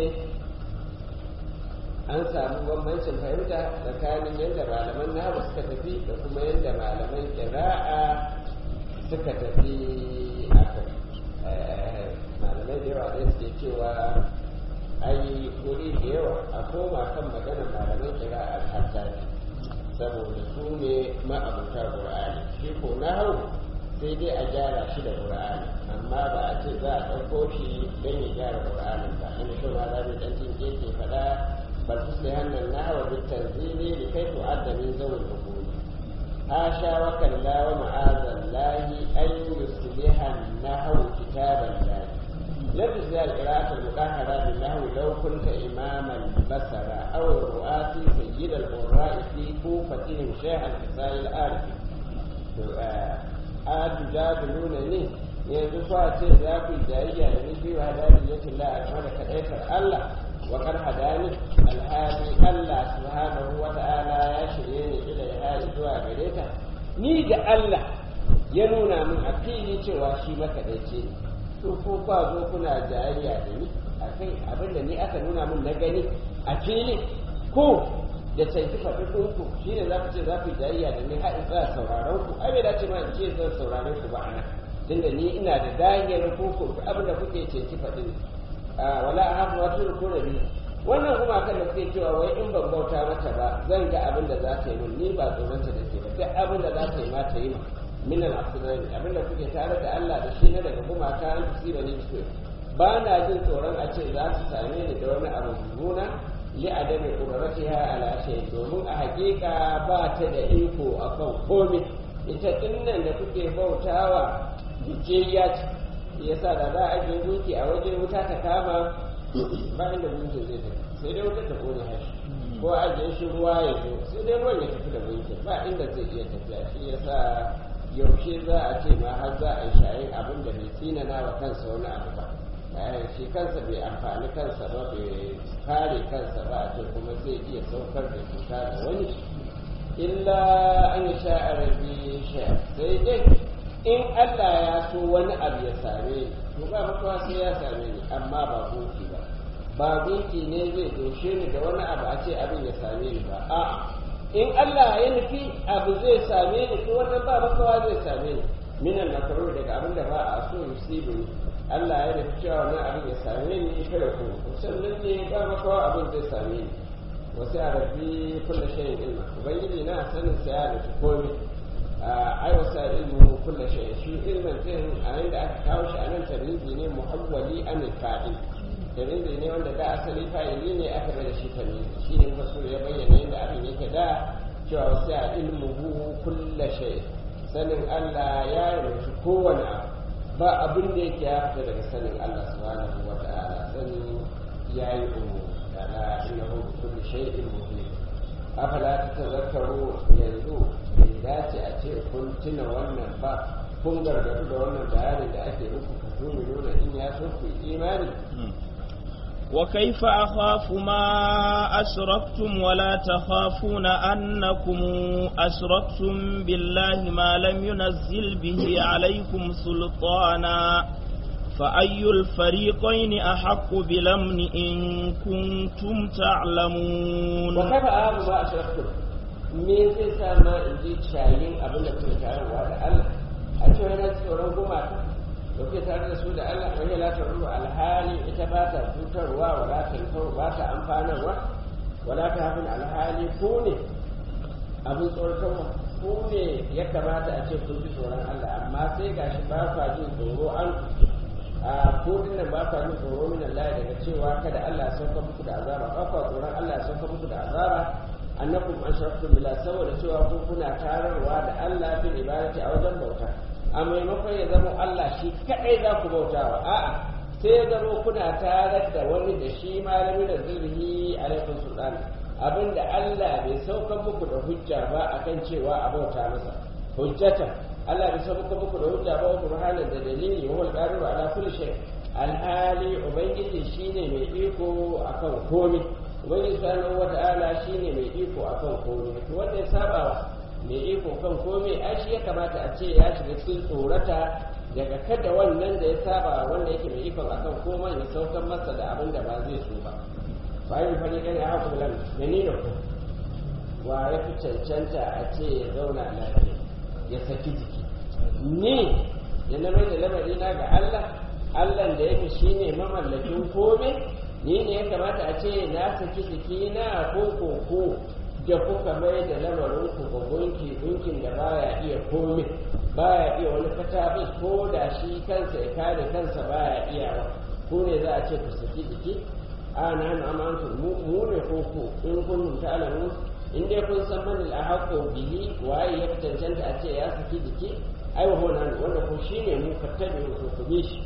an samu bambancin fahimta tsakanin yadda malaman nahu suka tafi da kuma yadda malaman ƙira'a suka tafi a kai. Malamai da yawa ɗaya suke cewa ai wuri da yawa a koma kan maganar malaman ƙira'a hatta saboda su ne ma'abuta ƙur'ani. Shi ko nahu sai dai a gyara shi da ƙur'ani, amma ba a ce za a ɗauko shi don ya gyara ƙur'anin ba. Wani shi ma za mu ɗan jin ke faɗa بل تصلحن النحو بالتنزيل لكي تعد من ذوي العقول. حاشا وكلا ومعاذ الله أن يصلح النحو كتاب الله لبس ذا القراءة المقاهرة بالله لو كنت إمام البصر أو الرؤاة سيد القراء في كوفتهم شيخ الكسائي الآرف أتجادلونني yanzu fa ce za ku jayayya da nufi wa hadaniyatin la a game da kaɗaitar Allah wa kar hadani alhali Allah subhanahu wa ta'ala ya shirye ni ila ya zuwa gare ta ni da Allah ya nuna min a fili cewa shi makaɗaice ne to ko ba zo kuna jayayya da ni akai abinda ni aka nuna min na gani a fili ko da canki faɗi ɗinku shi ne za ku ce za ku jayayya da ni har in tsaya sauraron ku ai bai dace ma in ce zan saurare ku ba ana tunda ni ina da dangiyar koko abin da kuke canki faɗi ne wala a hafi wasu rukun ni wannan kuma kan da kuke cewa wai in ban bauta mata ba zan ga abin da za ta yi min ni ba tsoronta da ke ba duk abin da za ta yi ma ta yi ma minan afsirani abin da kuke tare da Allah da shi na daga gumaka an tsira ne su ba na jin tsoron a ce za su same ni da wani abu mummuna li adami qudratiha ala shay domin a hakika ba ta da iko akan komai ita dinnan da kuke bautawa bikiyya ce yasa da za a je gunki a waje wuta ta kama ba inda gunki zai tafi sai dai wuta ta kone hashi ko a je shi ruwa ya zo sai dai ruwan ya tafi da gunki ba inda zai iya tafiya shi yasa yaushe za a ce ma har za a yi shayin abin da bai tsinana wa kansa wani abu ba shi kansa bai amfani kansa ba bai kare kansa ba a ce kuma zai iya saukar da cuta da wani illa an sha a rabi sha sai dai in Allah ya so wani abu ya same ni to ba makawa sai ya same ni amma ba gunki ba ba gunki ne zai doshe ni da wani abu a ce abin ya same ni ba a'a in Allah ya nufi abu zai same ni ko wannan ba makawa zai same ni minan makaru daga abin da ba a so yusibu ni Allah ya nufi cewa wannan abin ya same ni kada ku sannan ne ba makawa abin zai same ni wasu a rabbi kulla shayin ilma ubangiji na sanin sa ya nufi komai ai wasu ilmu kulla shayin shi ilmin din a yanda aka kawo shi a nan tarihi ne muhawwali anil fa'il tarihi ne wanda da asali fa'ili ne aka bai da shi tarihi shi ne masu ya bayyana yadda abin yake da cewa wasu a ilmuhu kulla shayin sanin Allah ya rubuta kowane abu ba abin da yake ya fita daga sanin Allah subhanahu wa ta'ala sanin yayi umu ala innahu bi kulli shay'in muhit afala tatazakkaru yanzu bai dace a ce kun tuna wannan ba kun gargadu da wannan bayanin da ake muku ku tuni nuna in ya so ku imani وكيف أخاف ما أشركتم ولا تخافون أنكم أشركتم بالله ما لم ينزل به عليكم سلطانا فأي الفريقين أحق بالأمن إن كنتم تعلمون وكيف أخاف ما أشركتم me zai sa ma in ji shayin abin da kuke tarewa da Allah a cewa yana tsoron gumaka da kuke tare da su da Allah wani la taru alhali ita ba ta cutarwa wala ta kawo ba ta amfanarwa wala ta hafin alhali ko ne abin tsoratarwa ko ne ya kamata a ce kun ji tsoron Allah amma sai gashi ba kwa jin tsoro an ko dinnan ba kwa jin tsoro min Allah daga cewa kada Allah ya sauka muku da azaba ba kwa tsoron Allah ya sauka muku da azaba annakum ashraktum billah saboda cewa ku kuna tararwa da Allah fil ibadati a wajen bauta a maimakon ya zama Allah shi kadai za ku bautawa a'a sai ya zama kuna tarar da wani da shi malami da zurhi alaikum sultan abinda Allah bai sauka muku da hujja ba akan cewa a bauta masa hujjata Allah bai sauka muku da hujja ba burhanan da dalili wa wal qadiru ala kulli shay alhali ubangiji shine mai iko akan komai ubangiji subhanahu wata'ala shine mai iko akan komai to wanda ya saba mai iko kan komai ai shi ya kamata a ce ya shiga cikin tsorata daga kada wannan da ya saba wanda yake mai iko akan komai ya saukar masa da abin da ba zai so ba bayan fani kan ya haku bilan menene ko wa ya fi cancanta a ce ya zauna lafiya ya saki jiki ni ya na mai da lamari na ga Allah Allah da yake shine mamallakin komai ni ne ya kamata a ce na saki jiki na ko da kuka mai da lamarin ku ga gunkin da baya iya komai baya iya wani katabis ko da shi kansa ya kare kansa baya iya ko ne za a ce ku saki jiki ana hannu amantu mu ne ko ku in kun ta'lamu in dai kun san man al-ahqqu bihi waye ya cancanta a ce ya saki jiki ai wa hona wanda ko shine mu fattabi ku bi shi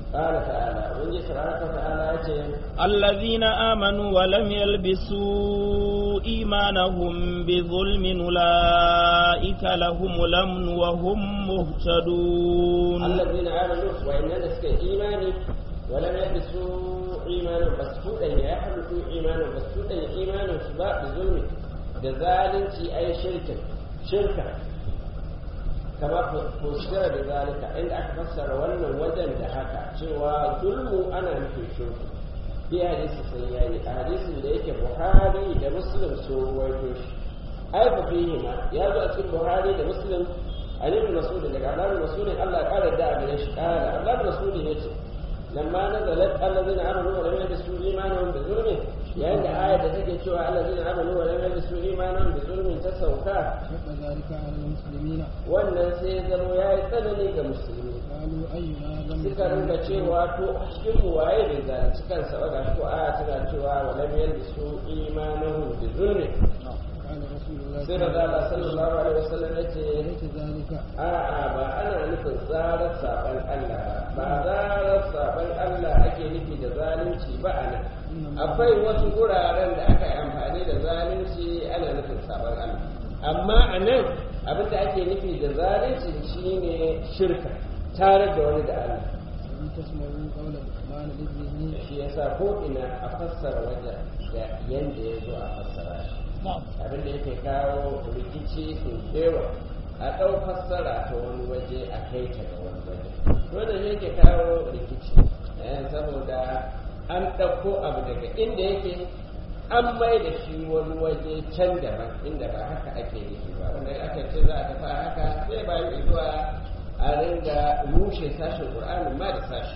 قال تعالى ونجي سبحانه وتعالى الذين آمنوا ولم يلبسوا إيمانهم بظلم أولئك لهم الأمن وهم مهتدون. الذين آمنوا وإن نسك إيماني ولم يلبسوا إيمانهم بس سوء يحدثوا إيمانهم بس سوء إيمانهم سباق بظلم بذلك أي شركة كما فسر بذلك عند أكفسر وأن وجن دهكا سوى ظلم أنا في شركة في حديث سيئة حديث ذلك بخاري لمسلم سوى أي فيهما يجب أن بخاري لمسلم عن ابن مسعود لك عبد المسعود الله قال الداء بليش قال عبد المسعود يجب لما نزلت الذين آمنوا ولم يلبسوا إيمانهم بظلم يعني آية تجد شوى الذين آمنوا ولم يلبسوا إيمانهم بظلم تسوكا وكذلك على المسلمين والناس يزنوا يا يتنني كمسلمين قالوا أينا لم suka rinka cewa to a cikin waye bai zalunci kansa ba ga ko aya tana cewa walam yalbisu imanahum bi zulmi قال رسول الله sai da Allah sallallahu alaihi wasallam yace ليس ذلك a'a ba ana nufin zarar saban Allah ba zarar saban Allah ake nufi da zalunci ba anan akwai wasu guraren da aka yi amfani da zalunci ana nufin saban Allah amma anan abin da ake nufi da zalunci shine shirka tare da wani da Allah لم تسمعوا قول الرحمن لابنه shi yasa ko ina a fassara wajen da yanda ya zo a fassara shi abin da yake kawo rikici su dewa a ɗau fassara ta wani waje a kai ta da wani waje wanda yake kawo rikici saboda an ɗauko abu daga inda yake an mai da shi wani waje can daban inda ba haka ake nufi ba wanda aka ce za a tafi haka sai bayan zuwa a ringa rushe sashen ƙur'anin ma da sashi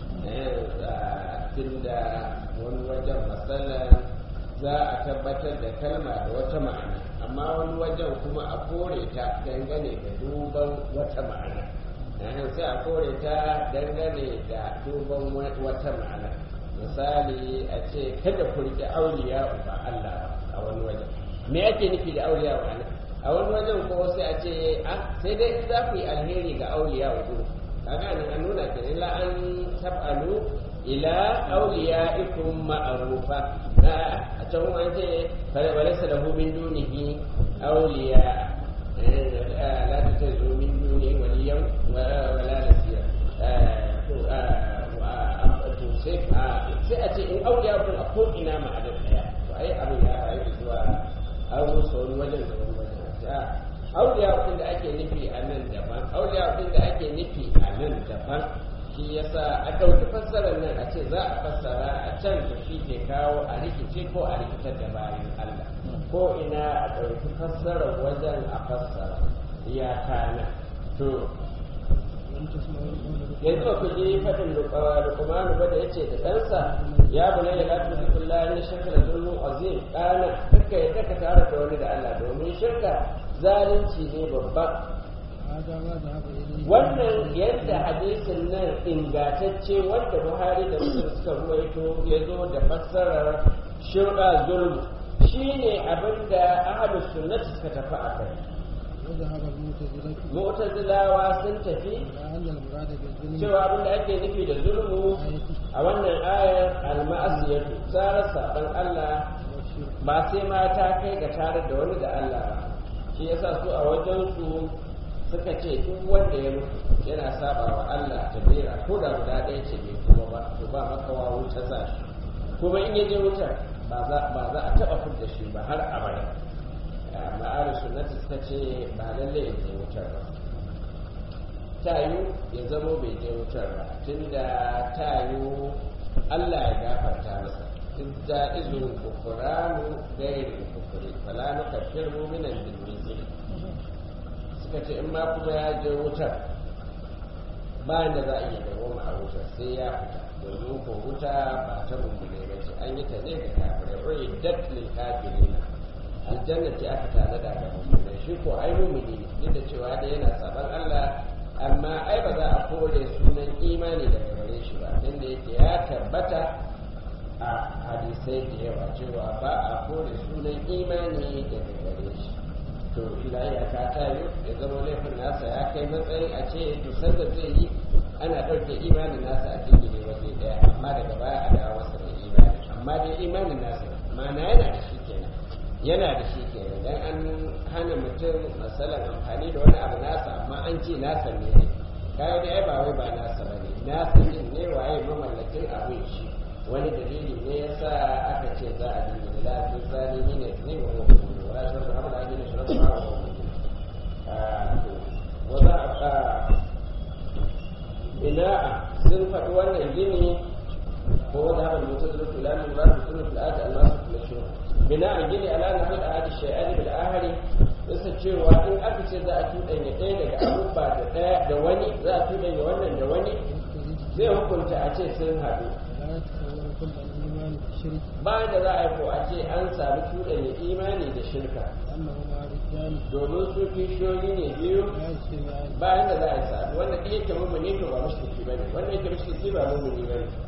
tunda wani wajen matsalar za a tabbatar da kalma da wata ma'ana amma wani wajen kuma a kore ta dangane da duban wata ma'ana sai a kore ta dangane da duban wata ma'ana misali a ce kada ku riƙe auliya ba Allah a wani wajen me ake nufi da auliya ba Allah a wani wajen ko sai a ce sai dai in za ku yi alheri ga auliya wa duk kaga nan an nuna ta illa an tab'alu ila awliyaikum ma'rufa a can kuma an ce walaysa lahu min dunihi awliya la tattazu min dunihi waliyan wala nasira sai a ce in auliya kun a ko ina ma'anar daya to ai abin ya rayu zuwa an rusa wani wajen da wani wajen auliya kun da ake nufi a nan daban auliya kun da ake nufi a nan daban shi yasa a ɗauki fassarar nan a ce za a fassara a can da shi ke kawo a rikice ko a rikitar da bayan Allah ko ina a ɗauki fassarar wajen a fassara ya kana to yanzu ku je faɗin lukumanu ba da ya ce da ɗansa ya bane da lafi da kullum na shirka da zulmun azim ɗana kakka ya kakka tare da wani da Allah domin shirka zalunci ne babba wannan yadda hadisin nan ingantacce wanda Buhari da Muslim suka ruwaito ya zo da fassarar shirka zulmu shine abinda ahlus sunnah suka tafi a kai mu'tazilawa sun tafi cewa abinda ake nufi da zulmu a wannan ayar al-ma'asiyatu tsara saban Allah ba sai ma ta kai ga tare da wani da Allah ba shi yasa su a wajen su suka ce duk wanda ya mutu yana saba wa Allah ta bera ko da guda ɗaya ce bai kuma ba to ba makawa wuta za shi kuma in ya je wutar ba za a taɓa fidda shi ba har abada ma'ar sunnati suka ce ba lalle ya je wutar ba tayu ya zamo bai je wutar ba tunda tayu Allah ya gafarta masa izza'izul kufranu ghayril kufri fala nukaffiru minan bil suka ce in ma kuma ya je wutar bayan da za a iya dawoma a wutar sai ya fita domin ko wuta ba ta mummune ba ce an yi ta ne ga kafirai rai datlin kafirin aljanna ce aka tanada ga mummune shi ko ai mummune ne duk da cewa da yana saban Allah amma ai ba za a kore sunan imani daga gare shi ba tunda yake ya tabbata a hadisai da yawa cewa ba a kore sunan imani daga gare shi to ilahi a kata yi ya zama laifin nasa ya kai matsayin a ce to sanda zai yi ana ɗauke imanin nasa a jingine waje ɗaya amma daga baya a dawo masa da imani amma dai imanin nasa ma'ana yana da shi kenan yana da shi kenan dan an hana mutum masalan amfani da wani abu nasa amma an ce nasa ne kaga dai ba wai ba nasa bane nasa din ne waye mamallakin abin shi wani dalili ne yasa aka ce za a dinga da lafi zalimi ne wa wa ya zama abu da ake shi rabu wa za a bina'a sun faɗi wannan gini ko wanda haɓar mutum zuwa tulanin ba su suna fil'ada almasu filashin bina'a gini ala na haɗa hadi shai'ani bil ahari yasa cewa in aka ce za a tuɗanya ɗaya daga abubuwa da ɗaya da wani za a tuɗanya wannan da wani zai hukunta a ce sun haɗu bayan da za a yi ko a ce an sami tuɗanya imani da shirka domin su kishiyoyi ne biyu bayan da za a yi sami wanda ɗaya ke mummuni to ba mushriki ba ne wanda yake mushriki ba mummuni ba ne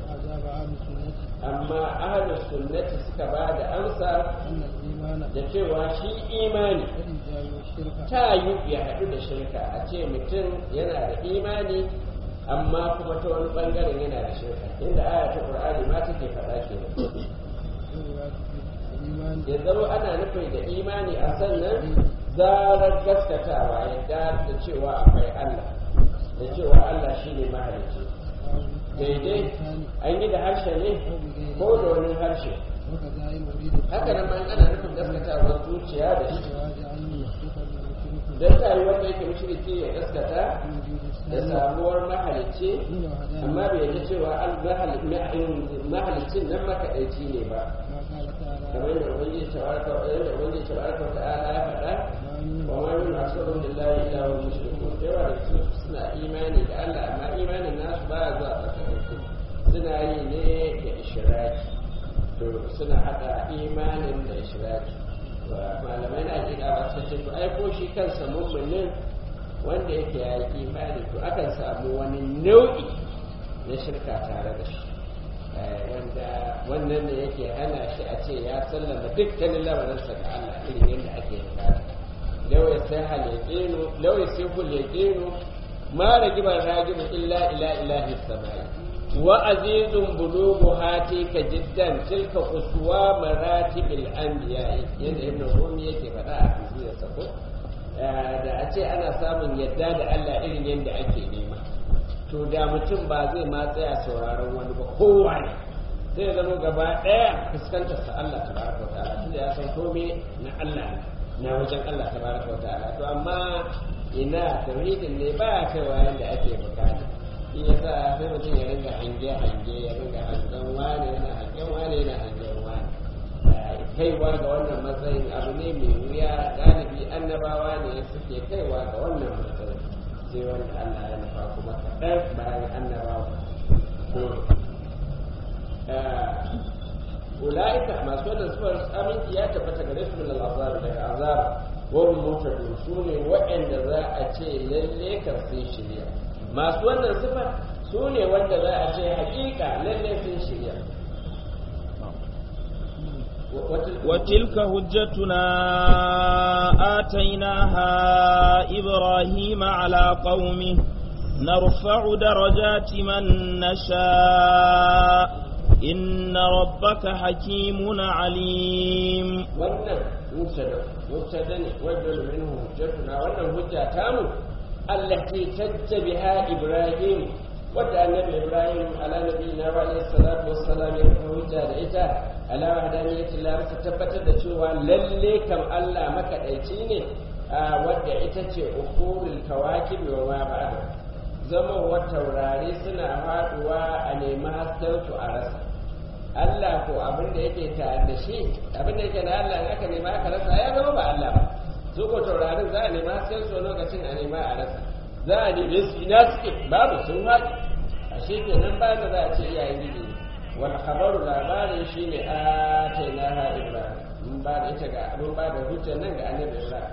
amma ahlus sunnati suka ba da amsa da cewa shi imani ta yi ya haɗu da shirka a ce mutum yana da imani amma kuma ta wani ɓangaren yana da shirka inda aya ta ƙur'ani ma take faɗa ke ya zama ana nufin da imani a sannan zarar gaskatawa yadda da cewa akwai Allah da cewa Allah shi ne mahalicci daidai an yi da harshe ne ko da wani harshe haka nan ma ana nufin gaskatawa zuciya da shi don ta yi wanda yake mushriki ya gaskata da samuwar mahalicci amma bai yadda cewa mahalicin nan makaɗaici ne ba kamar yadda ubangiji tabaraka wa ta'ala ya faɗa wa ma min asrarun lillahi illa huwa mushrikun yawa da su suna imani da Allah amma imanin nasu ba zuwa tsakanin suna yi ne da ishraki to suna hada imanin da ishraki malamai na jiƙa ba su ce to ai ko shi kansa mummuni wanda yake ya yi imani to akan samu wani nau'i na shirka tare da shi wanda wannan ne yake hana shi a ce ya sallama dukkanin lamarinsa ga Allah irin yadda ake bukata lau ya sai hul yaqinu ma ragiba ragibu illa ila ilahi samai wa azizun bulugu hatika jiddan tilka uswa maratibil anbiya yadda ibn rumi yake faɗa a tafsirsa ko da a ce ana samun yadda da Allah irin yadda ake nema to da mutum ba zai ma tsaya sauraron wani ba kowa ne zai zama gaba ɗaya fuskantar sa Allah tabaraka wa ta'ala tunda ya san komai na Allah na wajen Allah tabaraka wa ta'ala to amma ina tauhidin ne ba kaiwa yadda ake bukata shi yasa sai mutum ya ringa hange ya ringa hangen wani yana hangen wani yana hangen wani kaiwa ga wannan matsayin abu ne mai wuya galibi annabawa ne suke kaiwa ga wannan matsayin sai wanda Allah ya nufa kuma kaɗan bayan annabawa ula'ika masu wannan sifar aminci ya tabbata gare su min al'azab daga azab wa hum mutadun su ne waɗanda za a ce lalle kan sun shirya masu wannan sifar su ne wanda za a ce hakika lalle sun shirya وتلك حجتنا آتيناها إبراهيم على قومه نرفع درجات من نشاء إن ربك حكيم عليم wannan mubtada ne wajen minhu hujjatuna wannan hujja tamu allati tajjabiha ibrahim wadda annabi ibrahim ala nabiyina wa alayhi salatu wassalam ya kafa hujja da ita ala wahdaniyatil la ta tabbatar da cewa lalle kam Allah makadaici ne wadda ita ce ukurul kawakib wa ma ba'da zama wa taurari suna faduwa a nemi hasken su a rasa Allah ko abin da yake tare da shi abin da yake na Allah in aka nema aka rasa ya zama ba Allah ba su ko taurarin za a nema hasken su lokacin a nema a rasa za a nemi su ina suke babu sun haɗu a shi kenan ba da za a ce iyayen gidi wal khabaru labarin shine atainaha ibrahim mun ba da ita ga mun ba da hujjar nan ga annabi ibrahim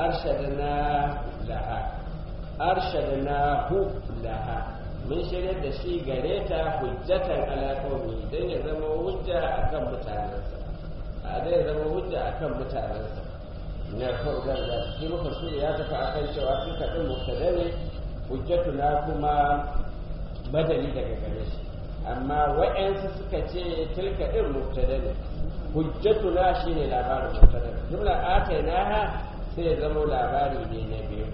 arshadnahu laha mun shirya da shi gare ta hujjatan ala qaumi dan ya zama hujja akan mutanansa a dai zama hujja akan mutanansa na kawai da shi muka so ya tafi akan cewa sun kaɗin mubtada ne hujjatuna kuma badali daga gare shi amma wa'yansu suka ce tilka ɗin mubtada ne hujjatuna shine labarin mubtada jumla atainaha sai ya zama labari ne na biyu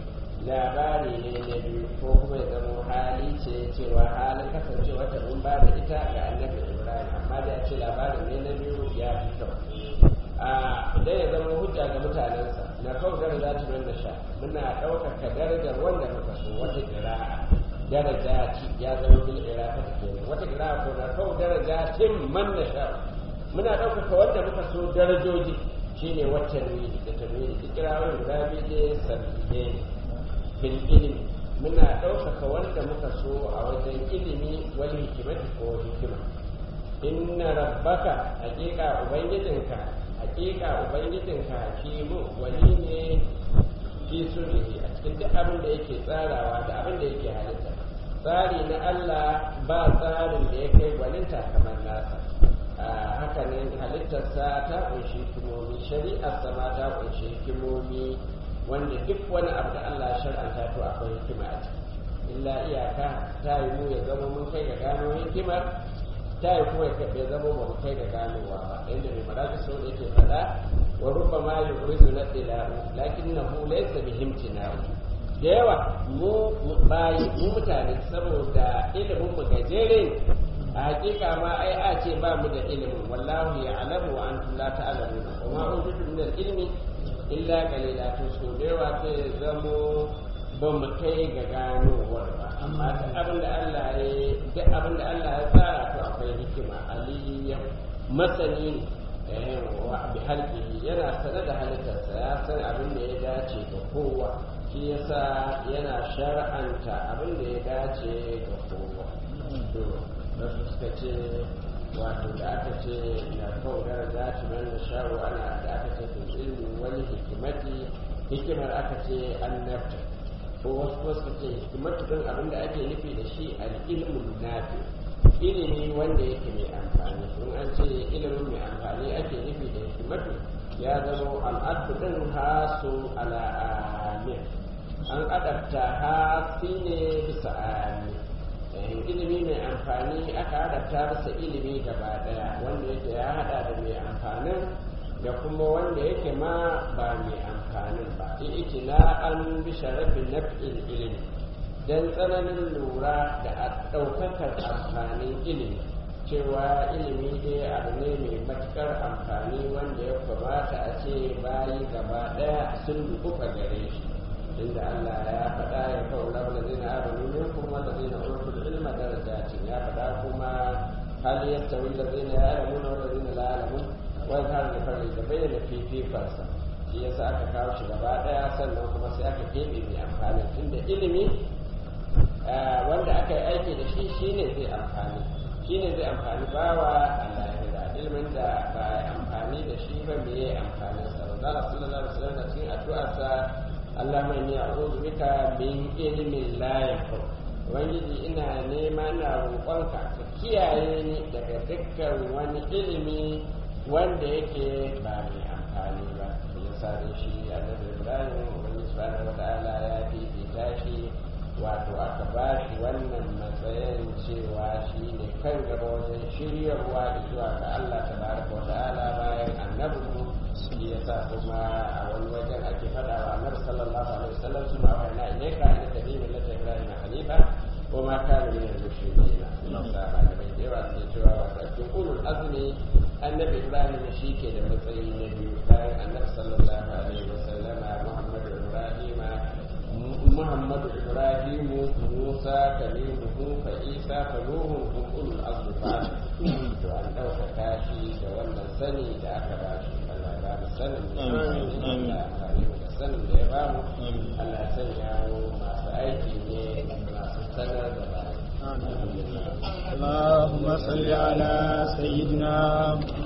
ko kuma ya zama hali ce cewa halin kasancewa ta mun ba da ita ga annabi ibrahim amma da ya ce labarin ne na biyu ya fi kyau idan ya zama hujja ga mutanensa na kawo daraja ta da sha muna ɗaukaka darajar wanda muka so wata ƙira'a daraja ya zama bil irafa ta kenan wata ƙira'a ko na kawo daraja tin man da sha muna ɗaukaka wanda muka so darajoji shine wacce da tanwini duk ƙira'o'in guda biyu ne sabbiye ne bil ilimi muna ɗaukaka wanda muka so a wajen ilimi wani hikimati ko hikima inna rabbaka haƙiƙa ubangijinka hakimu wani ne fi sunnihi a cikin duk abin da yake tsarawa da abin da yake halitta tsari na Allah ba tsarin da ya kai gwaninta kamar nasa haka ne halittarsa ta kunshi hikimomi shari'arsa ma ta kunshi hikimomi wanda duk wani abu da Allah ya shar'anta to akwai hikima a ciki illa iyaka ta yi mu ya zama mun kai ga gano hikimar ta yi kuma ya zama ba mu kai ga ganowa ba inda mai maraji sau da yake faɗa wa rubba ma yi urizu na tsilaru lakin na hu laisa bi himtina da yawa mu mutane saboda ilimin mu gajere a hakika ma ai a ce ba mu da ilimin wallahu ya alamu wa antum la ta'lamun wa ma ujitu min al-ilmi illa qalila to so da yawa sai zamo ba mu kai ga ganowar ba amma duk abin da Allah ya tsara to akwai hikima aliyyan masani wa bi halqihi yana sanar da halittarsa ya san abin da ya dace ga kowa shi yasa yana shar'anta abin da ya dace ga kowa to da suka ce wato da aka ce na kawo daraja ta man da shawo ana da aka ce fil ilmi wani hikimar aka ce annabta ko wasu ce hikimatu din abin da ake nufi da shi al-ilmun nafi ilimi wanda yake mai amfani in an ce ilimin mai amfani ake nufi da hikimatu ya zama al'adu din hasu ala amin an adabta hasi ne bisa amin ilimi mai amfani aka adabta bisa ilimi gaba daya wanda yake ya hada da mai amfanin da kuma wanda yake ma ba mai amfanin ba na an bi sharafin naf'il ilimi dan tsananin lura da ɗaukakar amfanin ilimi cewa ilimi dai abu ne mai matukar amfani wanda ya kamata a ce bayi gaba daya sun dukufa gare shi inda Allah ya faɗa ya kawo labar zai na abin minkum wanda zai na urkul ilma darajatin ya faɗa kuma hal yastawi allazina ya'lamuna wal ladina la ya'lamun wani har da fari da bayyana fififarsa shi yasa aka kawo shi gaba daya sannan kuma sai aka keɓe mai amfani tunda ilimi wanda aka yi aiki da shi shine zai amfani bawa a lahira ilimin da ba a amfani da shi ba me ya amfanin sa ba zara sallallahu alaihi wasallam da cikin addu'arsa Allah mai ni a'udhu bika min ilmin la yanfa ubangiji ina nema na roƙonka ka kiyaye ni daga dukkan wani ilimi wanda yake ba mai amfani ba ya sa da shi annabi Ibrahim wani subhanahu wata'ala ya fifita shi wato aka ba shi wannan matsayin cewa shi ne kan gaba wajen shiryarwa zuwa ga Allah tabaraka wata'ala bayan annabi shi ya sa kuma a wani wajen ake faɗa wa annabi sallallahu alaihi wasallam su ma wa ina ilaika ina tabi millata Ibrahim hanifa ko ma kana min al-mushrikin Allah sa ba da yawa sai cewa wa cikin ulul azmi annabi Ibrahim shi ke da matsayi na biyu bayan annabi sallallahu alaihi wasallam Muhammadu Ibrahim Musa kalimuhu fa Isa fa Nuhu ulul azmi fa to an ɗaukaka shi da wannan sani da aka ba shi Allah ba mu sanin da sanin da ya ba mu Allah sanya mu masu aiki ne masu sanar da ba اللهم صل على سيدنا